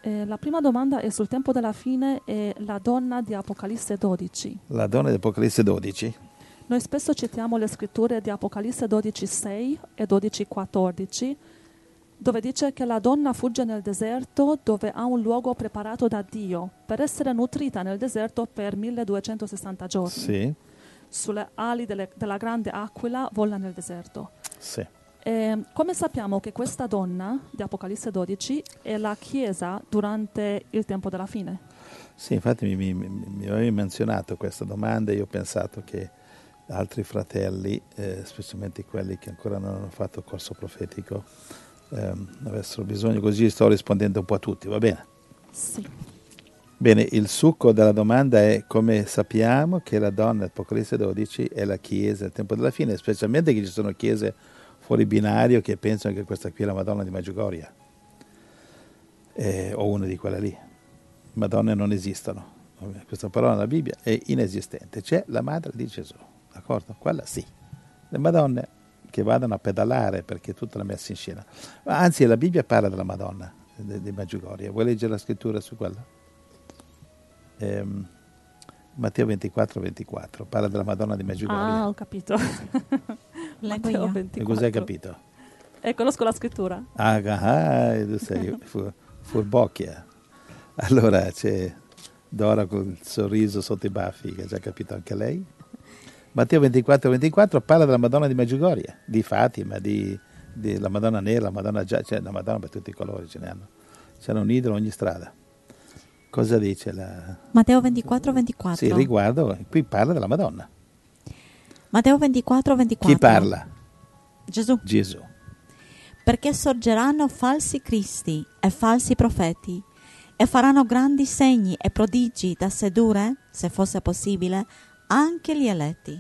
La prima domanda è sul tempo della fine e la donna di Apocalisse 12. La donna di Apocalisse 12. Noi spesso citiamo le scritture di Apocalisse 12:6 e 12:14, dove dice che la donna fugge nel deserto dove ha un luogo preparato da Dio per essere nutrita nel deserto per 1260 giorni. Sì. Sulle ali della grande aquila vola nel deserto. Sì. Come sappiamo che questa donna di Apocalisse 12 è la Chiesa durante il tempo della fine? Sì, infatti mi avevi menzionato questa domanda e io ho pensato che altri fratelli, specialmente quelli che ancora non hanno fatto corso profetico, avessero bisogno, così sto rispondendo un po' a tutti, va bene? Sì. Bene, il succo della domanda è come sappiamo che la donna Apocalisse 12 è la Chiesa al tempo della fine, specialmente che ci sono chiese fuori binario che pensano che questa qui è la Madonna di Medjugorje, o una di quelle lì. Madonne non esistono, questa parola nella Bibbia è inesistente, c'è la madre di Gesù, d'accordo? Quella sì. Le Madonne che vadano a pedalare perché è tutta la messa in scena. Anzi, la Bibbia parla della Madonna di Medjugorje. Vuoi leggere la scrittura su quella? Matteo 24 parla della Madonna di Medjugorje. Ah, ho capito. Leggo io. E cos'hai capito? Conosco la scrittura. Tu sei furbocchia. Allora c'è Dora con il sorriso sotto i baffi, che ha già capito anche lei. Matteo 24 parla della Madonna di Medjugorje, di Fatima, di la Madonna nera, la Madonna gialla, cioè la Madonna per tutti i colori ce ne hanno. C'è un idolo ogni strada. Cosa dice la... Matteo 24. Sì, riguardo, qui parla della Madonna. Matteo 24. Chi parla? Gesù. Perché sorgeranno falsi cristi e falsi profeti e faranno grandi segni e prodigi da sedurre, se fosse possibile, anche gli eletti.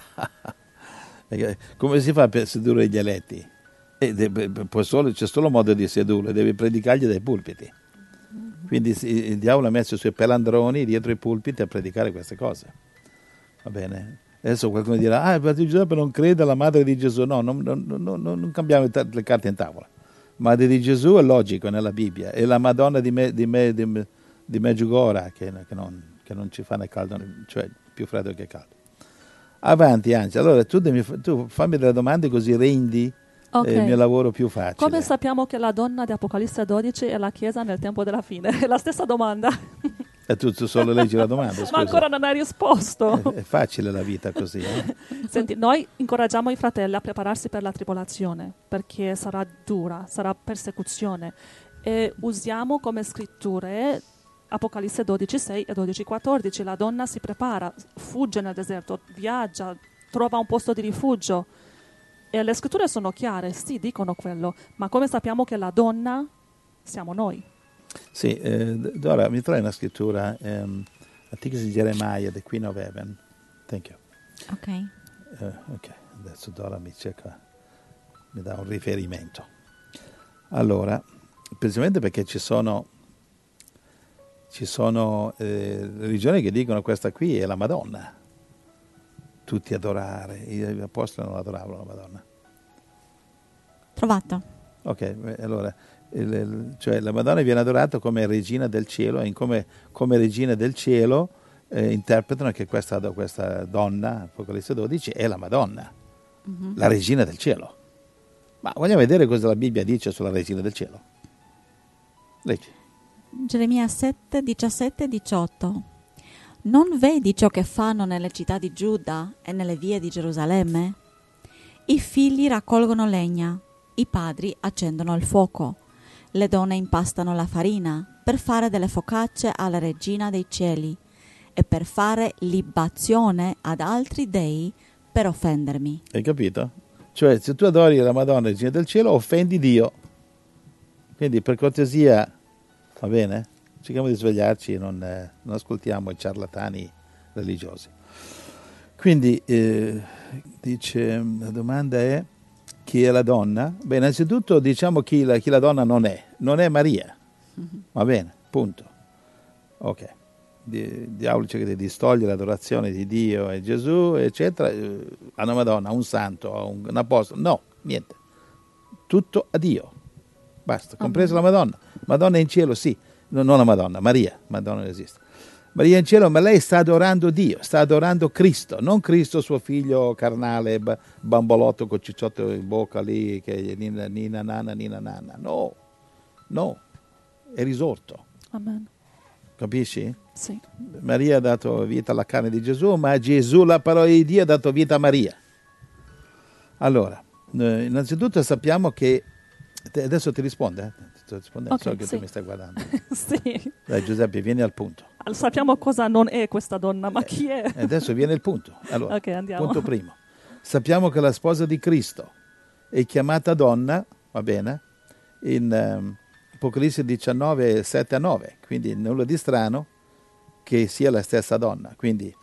Come si fa per sedurre gli eletti? C'è solo modo di sedurli, devi predicargli dai pulpiti. Quindi il diavolo ha messo i suoi pelandroni dietro i pulpiti a predicare queste cose. Va bene? Adesso qualcuno dirà, Giuseppe non crede alla madre di Gesù. No, non cambiamo le carte in tavola. Madre di Gesù è logico nella Bibbia, è la Madonna di Medjugorje che non ci fa né caldo, cioè più freddo che caldo. Avanti, Angela. Allora tu fammi delle domande così rendi il mio lavoro più facile. Come sappiamo che la donna di Apocalisse 12 è la Chiesa nel tempo della fine? È la stessa domanda. E tu solo leggi la domanda, scusa. Ma ancora non hai risposto. È facile la vita così. Senti, noi incoraggiamo i fratelli a prepararsi per la tribolazione, perché sarà dura, sarà persecuzione. E usiamo come scritture Apocalisse 12:6 e 12:14. La donna si prepara, fugge nel deserto, viaggia, trova un posto di rifugio. E le scritture sono chiare, sì, dicono quello, ma come sappiamo che la donna siamo noi? Sì, Dora, mi trovi una scrittura, articoli di Geremia, The Queen of Heaven. Thank you. Ok. Adesso Dora mi dà un riferimento. Allora, precisamente perché ci sono religioni che dicono questa qui è la Madonna. Tutti adorare, gli apostoli non adoravano la Madonna. Trovato. Ok, allora, cioè la Madonna viene adorata come regina del cielo e come regina del cielo interpretano che questa donna, Apocalisse 12, è la Madonna, la regina del cielo. Ma vogliamo vedere cosa la Bibbia dice sulla regina del cielo? Leggi. Geremia 7, 17 e 18. Non vedi ciò che fanno nelle città di Giuda e nelle vie di Gerusalemme? I figli raccolgono legna, i padri accendono il fuoco, le donne impastano la farina per fare delle focacce alla regina dei cieli e per fare libazione ad altri dei per offendermi. Hai capito? Cioè, se tu adori la Madonna, regina del cielo, offendi Dio. Quindi, per cortesia, va bene? Cerchiamo di svegliarci e non ascoltiamo i ciarlatani religiosi. Quindi, dice, la domanda è, chi è la donna? Beh, innanzitutto diciamo chi la donna non è. Non è Maria. Va bene, punto. Ok. Il diavolo cerca di distogliere l'adorazione di Dio e Gesù, eccetera, a una Madonna, a un santo, a un apostolo. No, niente. Tutto a Dio. Basta, compresa la Madonna. Madonna è in cielo, sì. non la Madonna, Maria non esiste. Maria in cielo, ma lei sta adorando Dio, sta adorando Cristo, non Cristo suo figlio carnale, bambolotto con cicciotto in bocca lì, che nina nana, no, è risorto. Amen. Capisci? Sì. Maria ha dato vita alla carne di Gesù, ma Gesù, la parola di Dio, ha dato vita a Maria. Allora, innanzitutto sappiamo che, adesso ti risponde, sto rispondendo, Okay, so che sì. tu mi stai guardando. Sì. Dai Giuseppe, vieni al punto. Sappiamo cosa non è questa donna, ma chi è? Adesso viene il punto. Allora, Ok, andiamo. punto primo. Sappiamo che la sposa di Cristo è chiamata donna, va bene, in Apocalisse 19, 7-9, quindi nulla di strano che sia la stessa donna. Quindi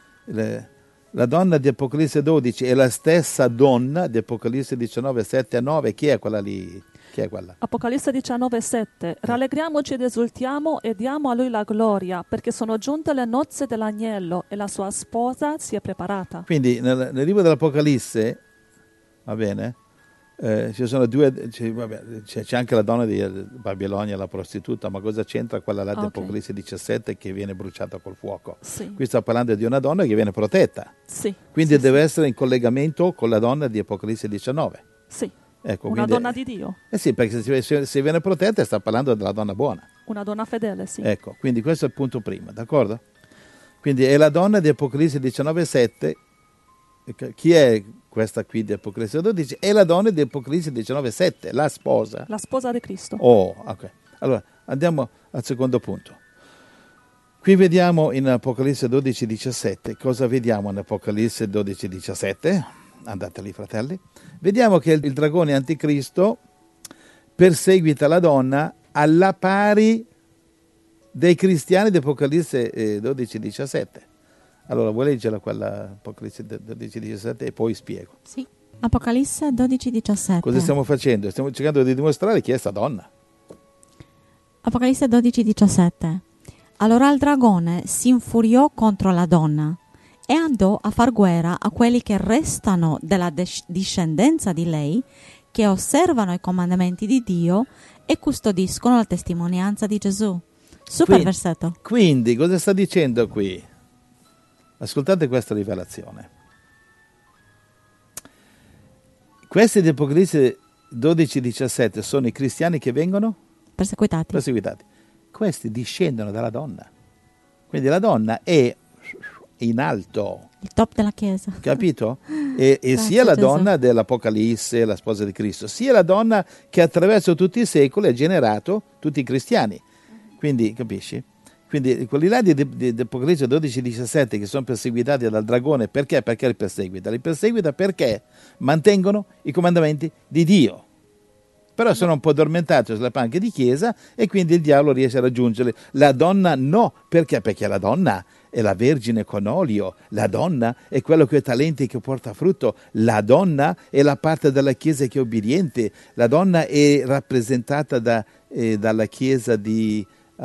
la donna di Apocalisse 12 è la stessa donna di Apocalisse 19, 7-9. Chi è quella lì? Chi è quella? Apocalisse 19:7. Rallegriamoci ed esultiamo e diamo a lui la gloria, perché sono giunte le nozze dell'agnello e la sua sposa si è preparata. Quindi nel libro dell'Apocalisse, va bene, ci sono due, c'è anche la donna di Babilonia, la prostituta, ma cosa c'entra quella là di Ok. Apocalisse 17 che viene bruciata col fuoco? Sì. Qui sta parlando di una donna che viene protetta, Sì. quindi Sì, deve essere in collegamento con la donna di Apocalisse 19. Sì. Ecco, Una quindi, donna di Dio, sì, perché se viene protetta sta parlando della donna buona. una donna fedele, sì. Ecco, quindi questo è il punto primo, d'accordo? Quindi è la donna di Apocalisse 19,7. Chi è questa qui di Apocalisse 12? È la donna di Apocalisse 19,7, la sposa. La sposa di Cristo. Oh, ok. Allora, andiamo al secondo punto. Qui vediamo in Apocalisse 12,17. Cosa vediamo in Apocalisse 12,17? Andate lì, fratelli. Vediamo che il dragone anticristo perseguita la donna alla pari dei cristiani di Apocalisse 12,17. Allora, vuoi leggerla quella Apocalisse 12,17 e poi spiego. Sì. Apocalisse 12:17. Cosa stiamo facendo? Stiamo cercando di dimostrare chi è sta donna. Apocalisse 12:17. Allora il dragone si infuriò contro la donna e andò a far guerra a quelli che restano della discendenza di lei, che osservano i comandamenti di Dio e custodiscono la testimonianza di Gesù. Super versetto. Quindi, cosa sta dicendo qui? Ascoltate questa rivelazione. Questi di Apocalisse 12-17 sono i cristiani che vengono Perseguitati. perseguitati. Questi discendono dalla donna. Quindi la donna è in alto, Il top della chiesa. capito? E sia la Gesù. donna dell'Apocalisse, la sposa di Cristo, sia la donna che attraverso tutti i secoli ha generato tutti i cristiani. Quindi, capisci? Quindi quelli là di Apocalisse 12-17 che sono perseguitati dal dragone, perché? Perché li perseguita? Li perseguita perché mantengono i comandamenti di Dio. Però sono un po' addormentati sulle panche di chiesa e quindi il diavolo riesce a raggiungerli. La donna no, perché? Perché la donna è la vergine con olio, la donna è quello che ha talenti che porta frutto, la donna è la parte della chiesa che è obbediente, la donna è rappresentata dalla chiesa di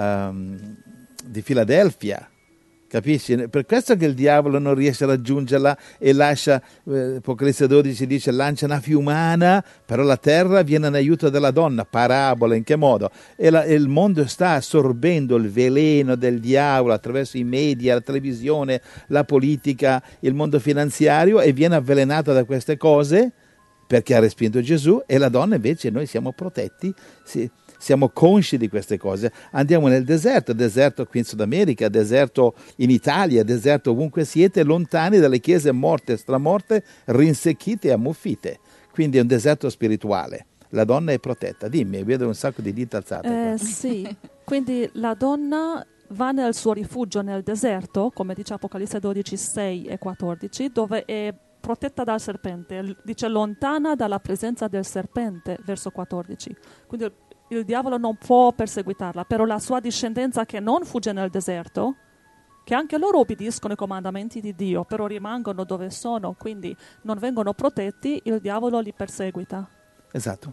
Filadelfia, capisci? Per questo che il diavolo non riesce a raggiungerla e lascia, Apocalisse 12 dice, lancia una fiumana, però la terra viene in aiuto della donna. Parabola, in che modo? E il mondo sta assorbendo il veleno del diavolo attraverso i media, la televisione, la politica, il mondo finanziario, e viene avvelenato da queste cose perché ha respinto Gesù, e la donna invece, noi siamo protetti, siamo consci di queste cose. Andiamo nel deserto qui in Sud America, deserto in Italia, deserto ovunque siete, lontani dalle chiese morte, stramorte, rinsecchite e ammuffite. Quindi è un deserto spirituale. La donna è protetta. Dimmi, vedo un sacco di dita alzate qua. Sì, quindi la donna va nel suo rifugio nel deserto, come dice Apocalisse 12, 6 e 14, dove è protetta dal serpente. Dice lontana dalla presenza del serpente, verso 14. Quindi il diavolo non può perseguitarla, però la sua discendenza che non fugge nel deserto, che anche loro obbediscono ai comandamenti di Dio, però rimangono dove sono, quindi non vengono protetti, il diavolo li perseguita. Esatto.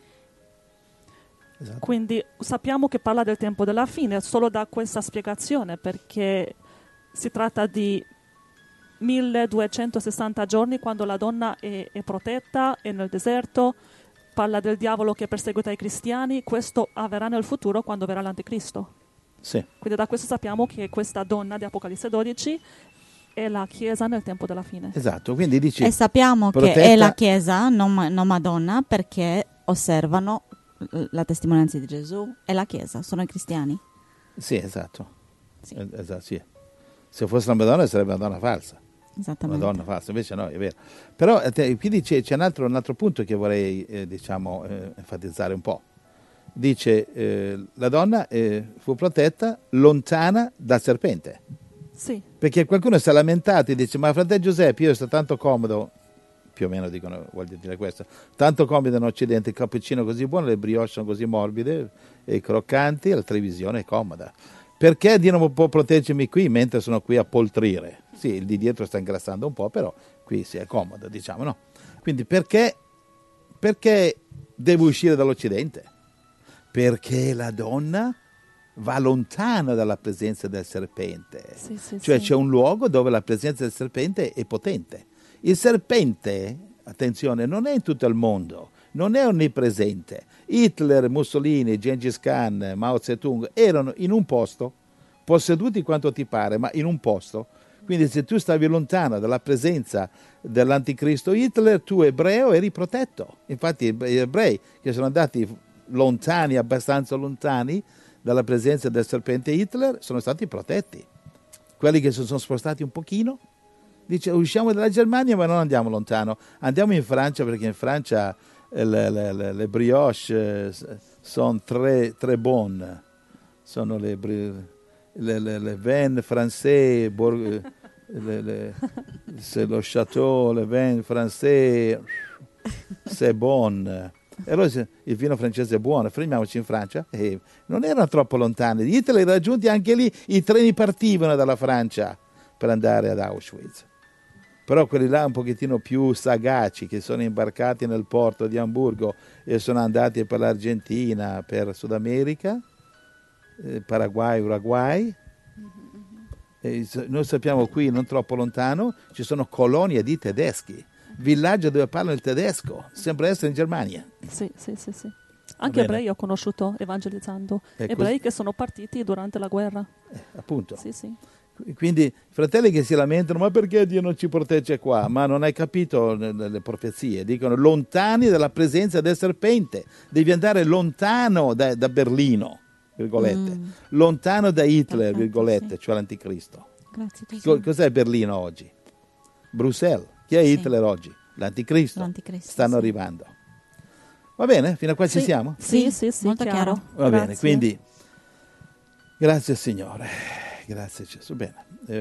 Quindi sappiamo che parla del tempo della fine solo da questa spiegazione, perché si tratta di 1260 giorni quando la donna è protetta, è nel deserto. Parla del diavolo che perseguita i cristiani. Questo avverrà nel futuro quando verrà l'anticristo. Sì, Quindi da questo sappiamo che questa donna di Apocalisse 12 è la Chiesa nel tempo della fine. esatto. Quindi dice E sappiamo che protetta- è la Chiesa, non Madonna, perché osservano la testimonianza di Gesù. È la Chiesa, sono i cristiani. Sì, esatto. Sì. Esatto, sì. Se fosse una Madonna sarebbe una donna falsa. Esattamente. Una donna falsa, invece no, è vero. Però qui c'è un altro punto che vorrei enfatizzare un po'. Dice la donna fu protetta lontana dal serpente. Sì, Perché qualcuno si è lamentato e dice: ma fratello Giuseppe, io sto tanto comodo, più o meno dicono, voglio dire questo, tanto comodo in Occidente, il cappuccino così buono, le brioche sono così morbide e croccanti, la televisione è comoda. Perché Dio non può proteggermi qui mentre sono qui a poltrire? Sì, il di dietro sta ingrassando un po', però qui si è comodo, diciamo, no? Quindi perché devo uscire dall'Occidente? Perché la donna va lontana dalla presenza del serpente. sì, sì, Cioè sì. c'è un luogo dove la presenza del serpente è potente. Il serpente, attenzione, non è in tutto il mondo, non è onnipresente. Hitler, Mussolini, Gengis Khan, Mao Zedong erano in un posto, posseduti quanto ti pare, ma in un posto. Quindi se tu stavi lontano dalla presenza dell'anticristo Hitler, tu ebreo eri protetto. Infatti gli ebrei che sono andati lontani, abbastanza lontani dalla presenza del serpente Hitler, sono stati protetti. Quelli che si sono spostati un pochino, dice usciamo dalla Germania ma non andiamo lontano, andiamo in Francia, perché in Francia le brioche sono tre bonnes, sono le vin français, c'est le château, le vin français, c'est bon. E allora il vino francese è buono, fermiamoci in Francia. E non erano troppo lontani. Hitler li raggiunti anche lì, i treni partivano dalla Francia per andare ad Auschwitz. Però quelli là un pochettino più sagaci, che sono imbarcati nel porto di Amburgo e sono andati per l'Argentina, per Sud Paraguay, Uruguay. E noi sappiamo qui, non troppo lontano, ci sono colonie di tedeschi, villaggio dove parlano il tedesco, sembra essere in Germania. Sì, sì, sì, sì. Anche ebrei ho conosciuto evangelizzando, ebrei che sono partiti durante la guerra. Appunto. Sì, sì. Quindi fratelli che si lamentano, ma perché Dio non ci protegge qua? Ma non hai capito le profezie, dicono lontani dalla presenza del serpente, devi andare lontano da Berlino, virgolette, lontano da Hitler, Perfetto, virgolette, sì. cioè l'anticristo. Grazie Gesù. Cos'è Berlino oggi? Bruxelles. Chi è Sì. Hitler oggi? L'anticristo. L'anticristo, Stanno sì. arrivando. Va bene? Fino a qua ci Sì. siamo? Sì, sì, sì, molto chiaro. Va bene, Grazie. quindi grazie Signore, grazie Gesù. Bene,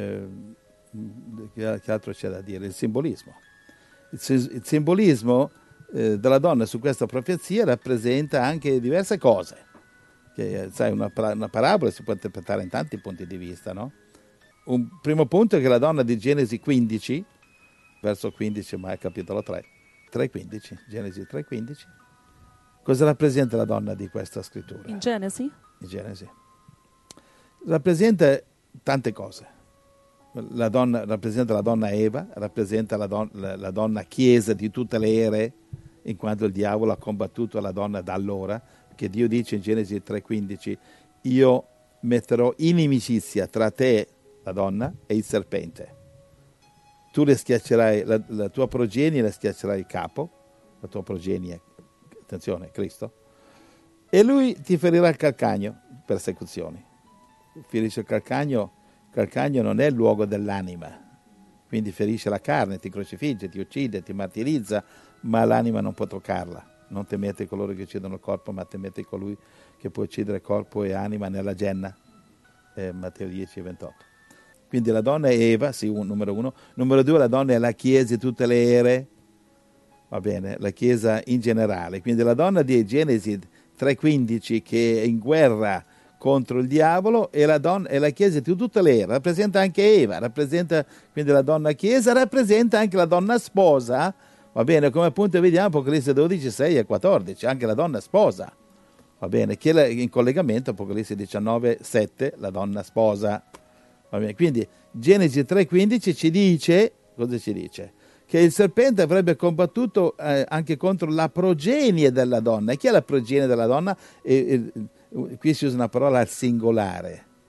che altro c'è da dire? Il simbolismo. Il simbolismo della donna su questa profezia rappresenta anche diverse cose. Che, sai, una parabola si può interpretare in tanti punti di vista, no? Un primo punto è che la donna di Genesi 15, verso 15, ma è capitolo 3, 3:15, Genesi 3:15. Cosa rappresenta la donna di questa scrittura? In Genesi? In Genesi. Rappresenta tante cose. La donna rappresenta la donna Eva, rappresenta la donna chiesa di tutte le ere, in quanto il diavolo ha combattuto la donna da allora, che Dio dice in Genesi 3:15, io metterò inimicizia tra te, la donna, e il serpente. Tu le schiaccerai, la tua progenie le schiaccerai il capo, la tua progenie, attenzione, Cristo, e lui ti ferirà il calcagno, persecuzioni. Ferisce il calcagno non è il luogo dell'anima, quindi ferisce la carne, ti crocifigge, ti uccide, ti martirizza, ma l'anima non può toccarla. Non temete coloro che uccidono il corpo, ma temete colui che può uccidere corpo e anima nella genna. Matteo 10:28. Quindi la donna è Eva, sì, numero uno. Numero due, la donna è la Chiesa di tutte le ere, va bene, la Chiesa in generale. Quindi la donna di Genesi 3:15 che è in guerra contro il diavolo e la Chiesa di tutte le ere, rappresenta anche Eva, rappresenta quindi la donna Chiesa, rappresenta anche la donna sposa, va bene, come appunto vediamo Apocalisse 12, 6 e 14, anche la donna sposa, va bene, che è in collegamento Apocalisse 19, 7, la donna sposa, va bene, quindi Genesi 3:15 ci dice, cosa ci dice? Che il serpente avrebbe combattuto anche contro la progenie della donna. E chi è la progenie della donna? Qui si usa una parola al singolare,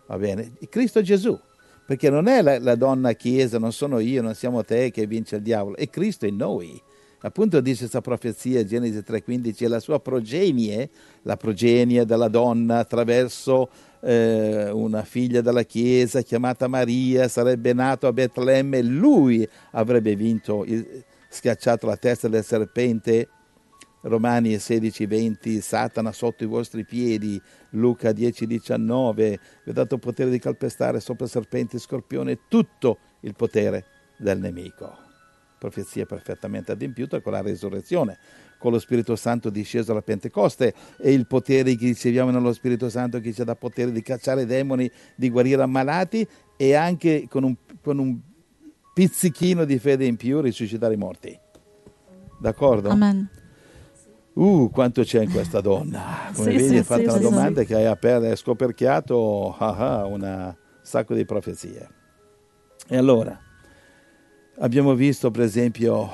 va bene? Cristo Gesù, perché non è la donna chiesa, non sono io, non siamo te che vince il diavolo, è Cristo in noi. Appunto dice questa profezia, Genesi 3,15, è la sua progenie, la progenie della donna attraverso una figlia della chiesa chiamata Maria, sarebbe nato a Betlemme, lui avrebbe vinto, schiacciato la testa del serpente. Romani 16,20, Satana sotto i vostri piedi, Luca 10,19, vi ho dato potere di calpestare sopra serpenti e scorpioni, tutto il potere del nemico. Profezia perfettamente adempiuta con la resurrezione, con lo Spirito Santo disceso alla Pentecoste, e il potere che riceviamo nello Spirito Santo che ci dà potere di cacciare demoni, di guarire ammalati, e anche con un pizzichino di fede in più risuscitare i morti. D'accordo? Amen. Quanto c'è in questa donna. Come Sì, vedi, sì, hai fatto sì, una sì, domanda che hai scoperchiato un sacco di profezie. E allora, abbiamo visto per esempio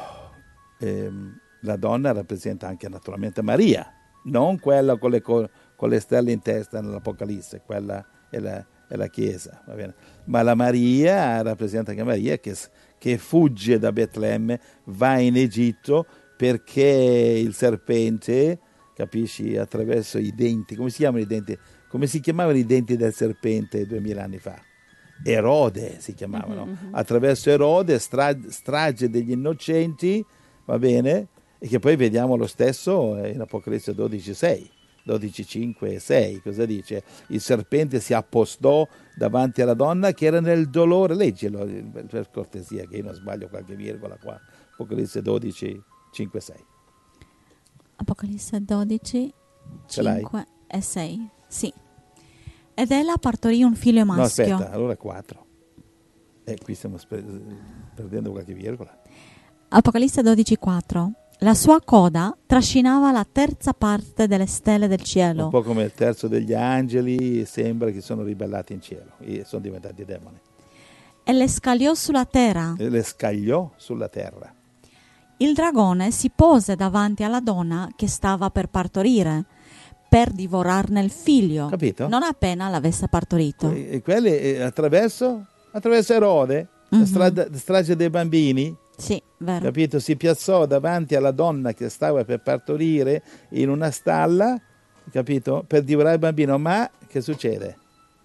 la donna rappresenta anche naturalmente Maria, non quella con le stelle in testa nell'Apocalisse, quella è la Chiesa, va bene? Ma la Maria rappresenta anche Maria che fugge da Betlemme, va in Egitto perché il serpente, capisci, attraverso i denti, come si chiamano i denti? Come si chiamavano i denti del serpente 2000 anni fa? Erode si chiamavano. Attraverso Erode, strage degli innocenti, va bene? E che poi vediamo lo stesso in Apocalisse 12,6. 12, 5 e 6, cosa dice? Il serpente si appostò davanti alla donna che era nel dolore. Leggilo per cortesia, che io non sbaglio qualche virgola qua. Apocalisse 12, 5 e 6. Apocalisse 12, Ce l'hai? 5 e 6. Sì. Ed ella partorì un figlio maschio. No, aspetta, allora 4. Qui stiamo perdendo qualche virgola. Apocalisse 12, 4. La sua coda trascinava la terza parte delle stelle del cielo. Un po' come il terzo degli angeli, sembra che sono ribellati in cielo e sono diventati demoni. E le scagliò sulla terra. E le scagliò sulla terra. Il dragone si pose davanti alla donna che stava per partorire, per divorarne il figlio. Capito? Non appena l'avesse partorito. E quelli attraverso Erode, la strage dei bambini. Sì, vero. Capito? Si piazzò davanti alla donna che stava per partorire in una stalla, capito? Per divorare il bambino. Ma che succede?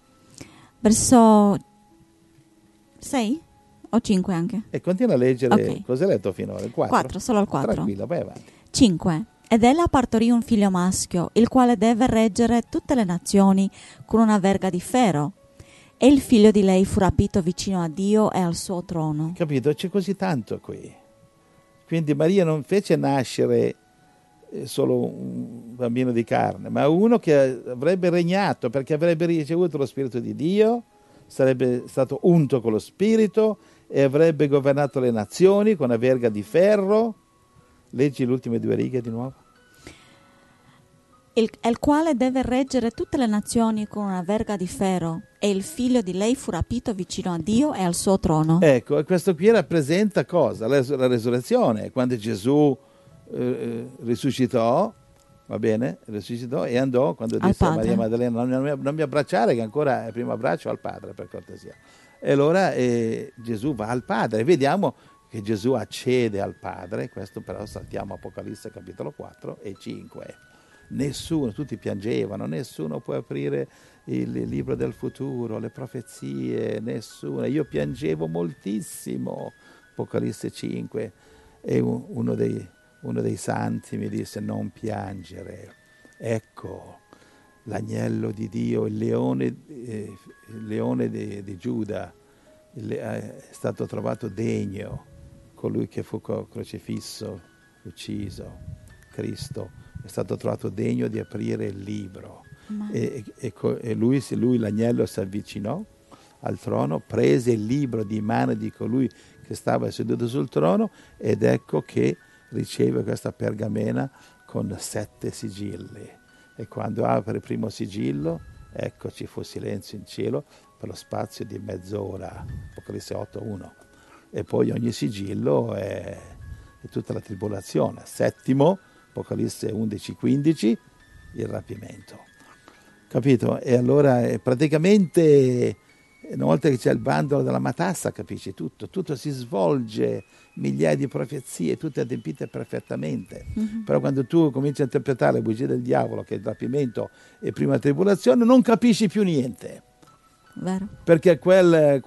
Verso 6 o 5 anche? E continua a leggere. Ok. Cosa hai letto finora? Il 4? 4, solo il 4. Tranquilla, vai avanti. 5. Ed ella partorì un figlio maschio, il quale deve reggere tutte le nazioni con una verga di ferro. E il figlio di lei fu rapito vicino a Dio e al suo trono. Capito? C'è così tanto qui. Quindi Maria non fece nascere solo un bambino di carne, ma uno che avrebbe regnato, perché avrebbe ricevuto lo Spirito di Dio, sarebbe stato unto con lo Spirito e avrebbe governato le nazioni con una verga di ferro. Leggi le ultime 2 righe di nuovo. Il quale deve reggere tutte le nazioni con una verga di ferro, e il figlio di lei fu rapito vicino a Dio e al suo trono. Ecco, e questo qui rappresenta cosa? La resurrezione, quando Gesù risuscitò, va bene? Risuscitò e andò, quando disse a Maria Maddalena, non mi abbracciare, che ancora è il primo abbraccio al Padre, per cortesia. E allora Gesù va al Padre, e vediamo che Gesù accede al Padre. Questo però saltiamo Apocalisse capitolo 4 e 5. Nessuno, tutti piangevano, nessuno può aprire il libro del futuro, le profezie, nessuno. Io piangevo moltissimo, Apocalisse 5, e uno dei santi mi disse: non piangere, ecco l'agnello di Dio, il leone di Giuda, è stato trovato degno, colui che fu crocifisso, ucciso, Cristo, è stato trovato degno di aprire il libro. E lui, l'agnello, si avvicinò al trono, prese il libro di mano di colui che stava seduto sul trono, ed ecco che riceve questa pergamena con 7 sigilli. E quando apre il primo sigillo, ecco, ci fu silenzio in cielo per lo spazio di mezz'ora, Apocalisse 8:1. E poi ogni sigillo è tutta la tribolazione. 7, Apocalisse 11:15, il rapimento. capito? E allora praticamente una volta che c'è il bandolo della matassa, capisci tutto si svolge, migliaia di profezie, tutte adempite perfettamente. Però quando tu cominci a interpretare le bugie del diavolo, che è il rapimento e prima tribolazione, non capisci più niente. Vero. Perché quel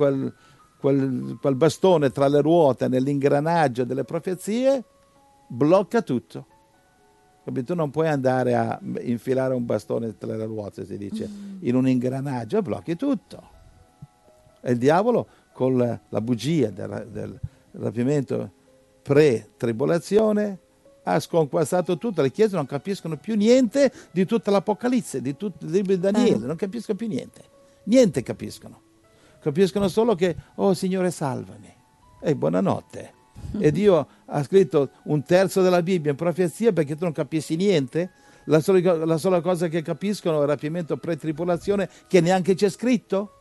bastone tra le ruote nell'ingranaggio delle profezie blocca tutto. Capito? Tu non puoi andare a infilare un bastone tra le ruote, si dice, in un ingranaggio, e blocchi tutto. E il diavolo con la bugia del rapimento pre-tribolazione ha sconquassato tutto. Le chiese non capiscono più niente di tutta l'Apocalisse, di tutto il libro di Daniele, non capiscono più niente capiscono solo che oh Signore salvami e buonanotte. E Dio ha scritto un terzo della Bibbia in profezia perché tu non capisci niente. La sola cosa che capiscono è il rapimento pre-tribolazione, che neanche c'è scritto.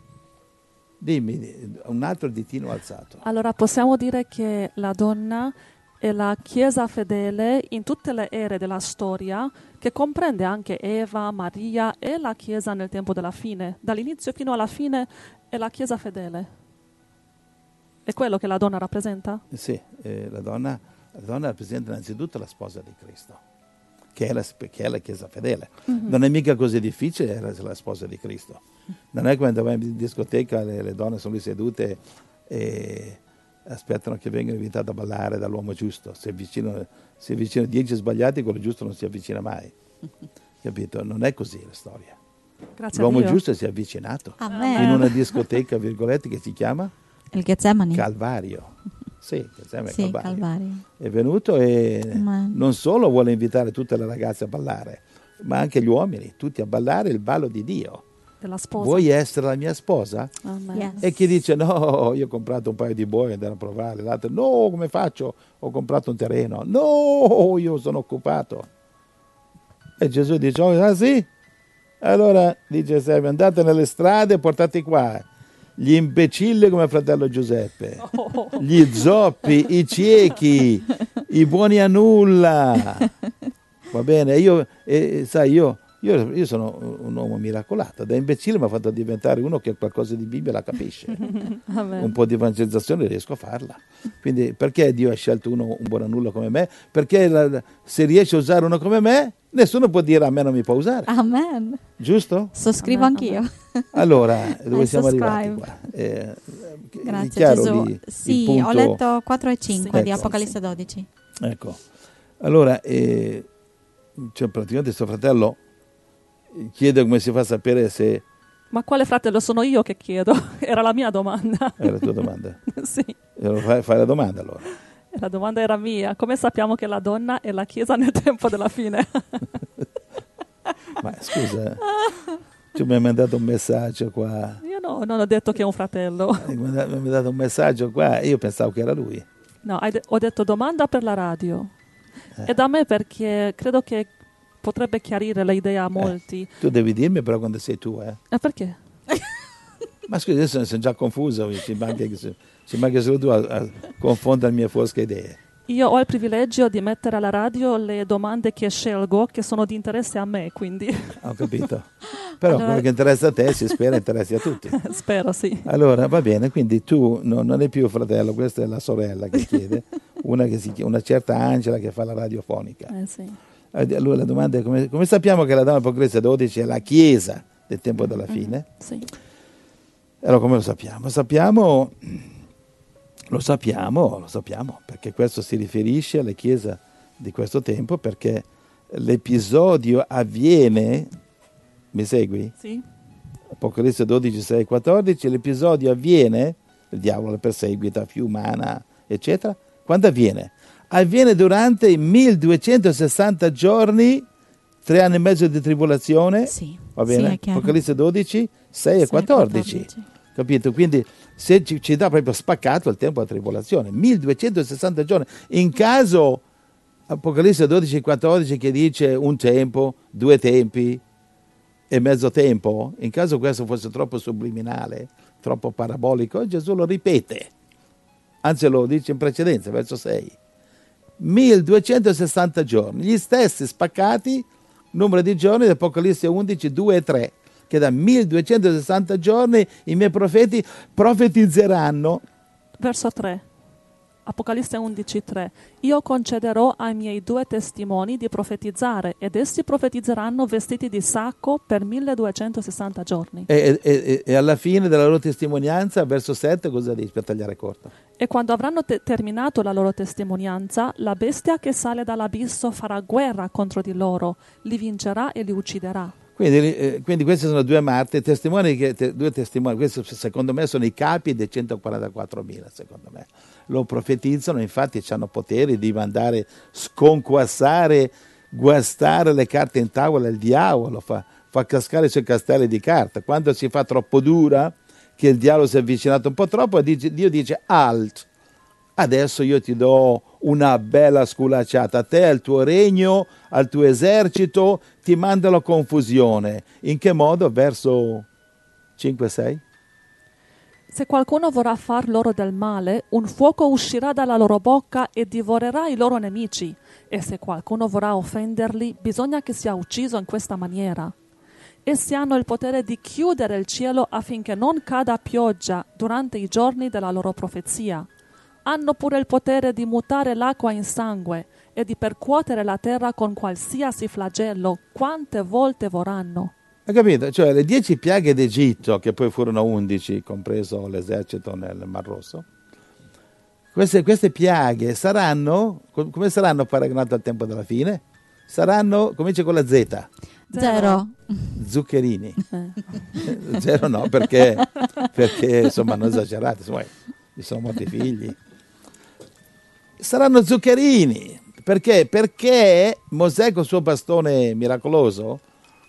Dimmi, un altro ditino alzato. Allora possiamo dire che la donna è la Chiesa fedele in tutte le ere della storia, che comprende anche Eva, Maria e la Chiesa nel tempo della fine. Dall'inizio fino alla fine è la Chiesa fedele. È quello che la donna rappresenta? Sì, la donna rappresenta innanzitutto la sposa di Cristo, che è la Chiesa fedele. Non è mica così difficile essere la sposa di Cristo. Non è come vai in discoteca, le donne sono lì sedute e aspettano che vengano invitate a ballare dall'uomo giusto. Se avvicinano 10 sbagliati, quello giusto non si avvicina mai. Capito? Non è così la storia. Grazie L'uomo a Dio. giusto si è avvicinato Amen. in una discoteca, virgolette, che si chiama Il Getsemani. Calvario. Sì, Sì, Calvario. È venuto e Amen. non solo vuole invitare tutte le ragazze a ballare, ma anche gli uomini, tutti a ballare il ballo di Dio. Della sposa. Vuoi essere la mia sposa? Amen. Yes. E chi dice no, io ho comprato un paio di buoi, andare a provare. L'altro no, come faccio? Ho comprato un terreno. No, io sono occupato. E Gesù dice, ah sì? Allora dice serve, andate nelle strade e portate qua gli imbecilli come fratello Giuseppe, gli zoppi, i ciechi, i buoni a nulla. Va bene? Io sono un uomo miracolato. Da imbecille mi ha fatto diventare uno che qualcosa di Bibbia la capisce. Amen. Un po' di evangelizzazione riesco a farla. Quindi perché Dio ha scelto un buon a nulla come me? Perché se riesce a usare uno come me, nessuno può dire a me non mi può usare. Amen. Giusto? Sottoscrivo Amen, anch'io. Allora, dove siamo arrivati subscribe. qua? Grazie Chiaro Gesù. lì il Sì, punto? ho letto 4 e 5 di Ecco. Apocalisse 12. Ecco, allora, cioè praticamente questo fratello chiede come si fa a sapere se Ma quale fratello sono io che chiedo? Era la mia domanda. è la tua domanda. Sì, Fai la domanda allora. la domanda era mia. Come sappiamo che la donna è la Chiesa nel tempo della fine? Ma scusa, tu mi hai mandato un messaggio qua. Io no, non ho detto che è un fratello. Mi hai mandato un messaggio qua e io pensavo che era lui. No, ho detto domanda per la radio. E da me perché credo che potrebbe chiarire le idee a molti. Tu devi dirmi però quando sei tu, E perché? Ma scusa, adesso sono già confuso, ci manca solo tu a confondere le mie fosche idee. Io ho il privilegio di mettere alla radio le domande che scelgo, che sono di interesse a me, quindi Ho capito. Però Allora- quello che interessa a te si spera interessi a tutti. spero sì. Allora, va bene, quindi tu non è più fratello, questa è la sorella che chiede, una certa Angela che fa la radiofonica. Sì. Allora la domanda è come sappiamo che la donna Apocalisse 12 è la Chiesa del tempo della fine? Sì. Allora come lo sappiamo? Lo sappiamo, perché questo si riferisce alla Chiesa di questo tempo, perché l'episodio avviene, mi segui? Sì. Apocalisse 12, 6, 14, l'episodio avviene, il diavolo la perseguita, fiumana, eccetera. Quando avviene? Avviene durante i 1260 giorni, 3 anni e mezzo di tribolazione, Sì. va bene? Sì, è chiaro. Apocalisse 12, 6 e 14. Capito? Quindi se ci dà proprio spaccato il tempo della tribolazione, 1260 giorni. In caso Apocalisse 12, 14 che dice un tempo, 2 tempi e mezzo tempo, in caso questo fosse troppo subliminale, troppo parabolico, Gesù lo ripete, anzi lo dice in precedenza, verso 6. 1260 giorni, gli stessi spaccati numero di giorni di Apocalisse 11, 2 e 3, che da 1260 giorni i miei profeti profetizzeranno. Verso 3. Apocalisse 11:3. Io concederò ai miei 2 testimoni di profetizzare, ed essi profetizzeranno vestiti di sacco per 1260 giorni. E alla fine della loro testimonianza, verso 7, cosa dice per tagliare corto? E quando avranno terminato la loro testimonianza, la bestia che sale dall'abisso farà guerra contro di loro, li vincerà e li ucciderà. Quindi questi sono 2 martiri, due testimoni, questi secondo me sono i capi dei 144.000, secondo me. Lo profetizzano, infatti hanno poteri di mandare sconquassare, guastare le carte in tavola, il diavolo fa cascare i suoi castelli di carta. Quando si fa troppo dura, che il diavolo si è avvicinato un po' troppo, Dio dice alt. Adesso io ti do una bella sculacciata a te, al tuo regno, al tuo esercito, ti manda la confusione. In che modo? Verso 5-6. Se qualcuno vorrà far loro del male, un fuoco uscirà dalla loro bocca e divorerà i loro nemici. E se qualcuno vorrà offenderli, bisogna che sia ucciso in questa maniera. Essi hanno il potere di chiudere il cielo affinché non cada pioggia durante i giorni della loro profezia. Hanno pure il potere di mutare l'acqua in sangue e di percuotere la terra con qualsiasi flagello, quante volte vorranno. Hai capito? Cioè le 10 piaghe d'Egitto, che poi furono 11, compreso l'esercito nel Mar Rosso, queste piaghe saranno, come saranno paragonate al tempo della fine? Saranno, comincia con la Z. 0. Zuccherini. 0 no, perché insomma hanno esagerato, insomma, gli sono morti i figli. Saranno zuccherini. Perché? Perché Mosè con il suo bastone miracoloso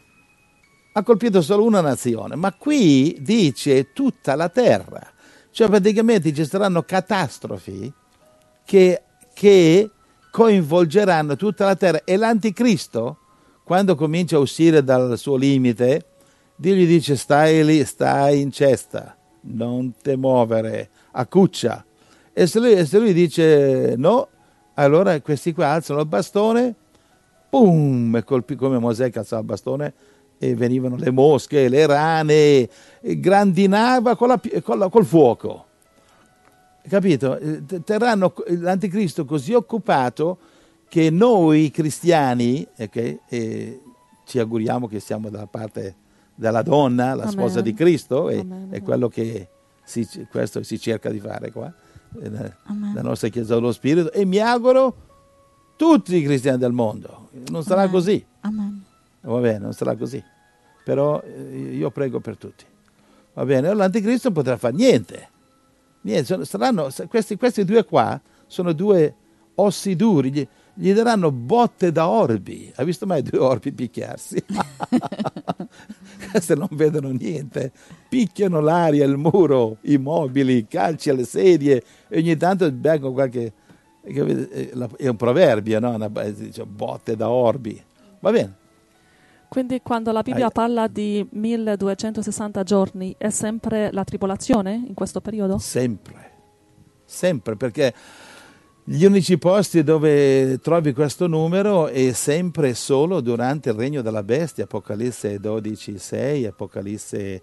ha colpito solo una nazione, ma qui dice tutta la terra. Cioè praticamente ci saranno catastrofi che coinvolgeranno tutta la terra. E l'anticristo, quando comincia a uscire dal suo limite, Dio gli dice stai lì, stai in cesta, non te muovere, accuccia. E se lui dice no, allora questi qua alzano il bastone, pum, e colpì come Mosè che alzava il bastone e venivano le mosche, le rane, grandinava col fuoco. Capito? Terranno l'anticristo così occupato che noi cristiani, ci auguriamo che siamo dalla parte della donna, la sposa di Cristo, è quello che questo si cerca di fare qua, la nostra Chiesa dello Spirito, e mi auguro tutti i cristiani del mondo. Non sarà così. Amen. Va bene, non sarà così. Però io prego per tutti. Va bene, allora l'anticristo non potrà fare niente. Saranno, questi 2 qua sono 2 ossi duri, gli daranno botte da orbi. Hai visto mai 2 orbi picchiarsi? Queste non vedono niente, picchiano l'aria, il muro, i mobili, calci alle sedie, e ogni tanto becco qualche... È un proverbio, no? Dice, botte da orbi. Va bene. Quindi quando la Bibbia parla di 1260 giorni, è sempre la tribolazione in questo periodo? Sempre, perché gli unici posti dove trovi questo numero è sempre solo durante il regno della bestia, Apocalisse 12, 6, Apocalisse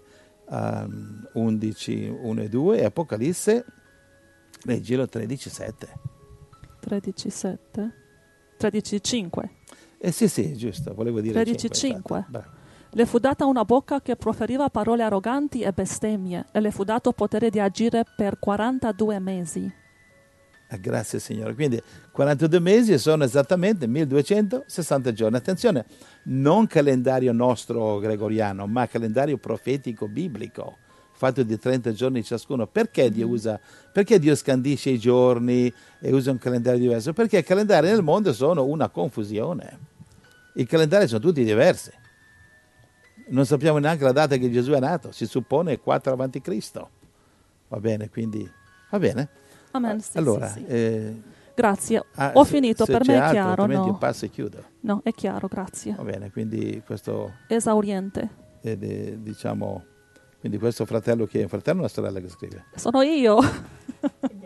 11, 1 e 2, e Apocalisse, leggilo, 13, 7. 13, 7? 13, 5. Sì, giusto, volevo dire 13:5. Le fu data una bocca che proferiva parole arroganti e bestemmie, e le fu dato potere di agire per 42 mesi. Grazie Signore. Quindi 42 mesi sono esattamente 1260 giorni. Attenzione, non calendario nostro gregoriano, ma calendario profetico biblico, fatto di 30 giorni ciascuno. Perché Dio scandisce i giorni e usa un calendario diverso? Perché i calendari nel mondo sono una confusione. I calendari sono tutti diversi. Non sappiamo neanche la data che Gesù è nato, si suppone 4 avanti Cristo. Va bene, quindi va bene. Amen. Allora, sì. Grazie, ho finito, per me è chiaro. Altrimenti io passo e chiudo. No, è chiaro, grazie. Va bene, quindi questo... Esauriente. Diciamo... Quindi questo fratello, che è un fratello o una sorella che scrive? Sono io.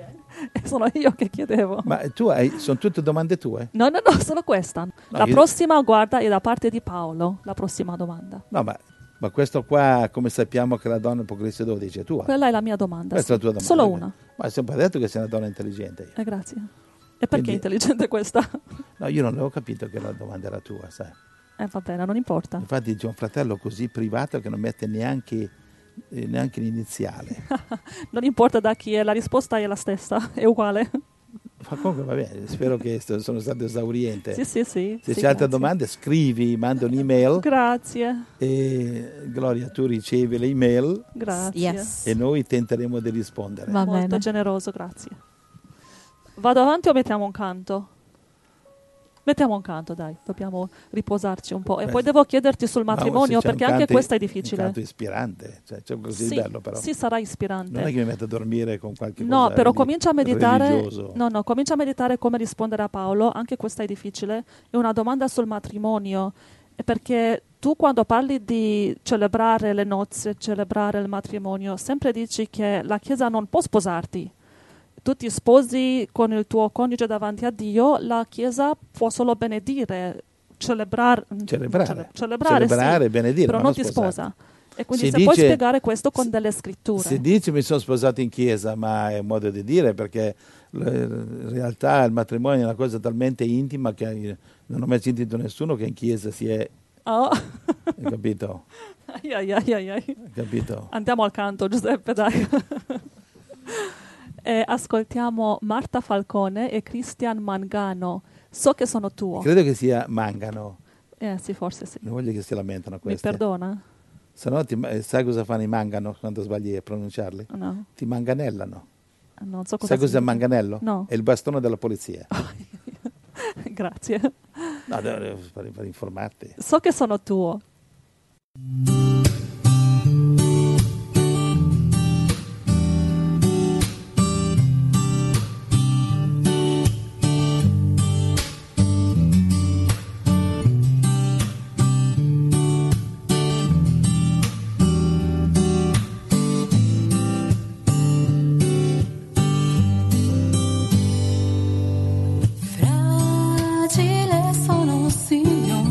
Sono io che chiedevo. Ma sono tutte domande tue? No, solo questa. La io- prossima, guarda, è da parte di Paolo, la prossima domanda. No, ma questo qua, come sappiamo che la donna Apocalisse 12 è tua? Quella è la mia domanda. Questa è sì. la tua domanda. Solo ok. una. Ma hai sempre detto che sei una donna intelligente. Io. Grazie. E perché Quindi- è intelligente questa? No, io non avevo capito che la domanda era tua, sai. Va bene, non importa. Infatti c'è un fratello così privato che non mette neanche l'iniziale. Non importa da chi è, la risposta è la stessa, è uguale. Ma comunque va bene, spero che sono stato esauriente. Sì. Se sì, c'è altre grazie. domande scrivi, manda un'email Grazie, e Gloria tu ricevi le email grazie. Yes. e noi tenteremo di rispondere. Va Molto bene. generoso, grazie. Vado avanti o mettiamo un canto? Mettiamo un canto, dai, dobbiamo riposarci un po'. E Beh, poi devo chiederti sul Ma matrimonio, se c'è un perché anche canto- questa è Un difficile. canto ispirante, cioè, c'è così Sì, bello però. sì, sarà ispirante. Non è che mi metto a dormire con qualche No, cosa però comincia a meditare. religioso. No, comincia a meditare come rispondere a Paolo. Anche questa è difficile. È una domanda sul matrimonio. È perché tu, quando parli di celebrare le nozze, celebrare il matrimonio, sempre dici che la Chiesa non può sposarti. Tu ti sposi con il tuo coniuge davanti a Dio, la Chiesa può solo benedire, celebrare, sì, benedire, però ma non ti sposarti. sposa. E quindi Si se puoi dice- spiegare questo con delle scritture. Si dice mi sono sposato in chiesa, ma è un modo di dire perché in realtà il matrimonio è una cosa talmente intima che non ho mai sentito nessuno che in chiesa si è, Oh. hai capito? Ai. Capito? Andiamo al canto, Giuseppe, dai. Ascoltiamo Marta Falcone e Christian Mangano. So che sono tuo. Credo che sia Mangano, Sì, forse sì. non voglio che si lamentano Mi questi. perdona? Se no sai cosa fanno i Mangano quando sbagli a pronunciarli? No, Ti manganellano. non so cosa Sai cos'è significa. manganello? No. È il bastone della polizia. Grazie. No, per informarti. So che sono tuo. Fragile sono, Signore,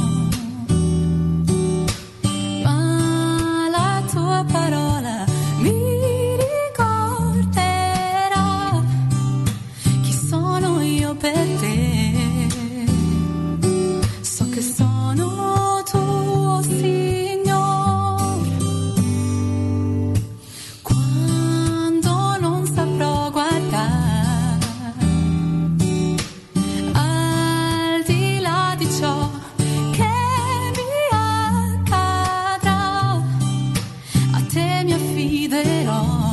ma la tua parola mi ricorderà chi sono io per te. So che sono tuo, Signore, quando non saprò guardare al di là di ciò che mi accadrà, a te mi affiderò.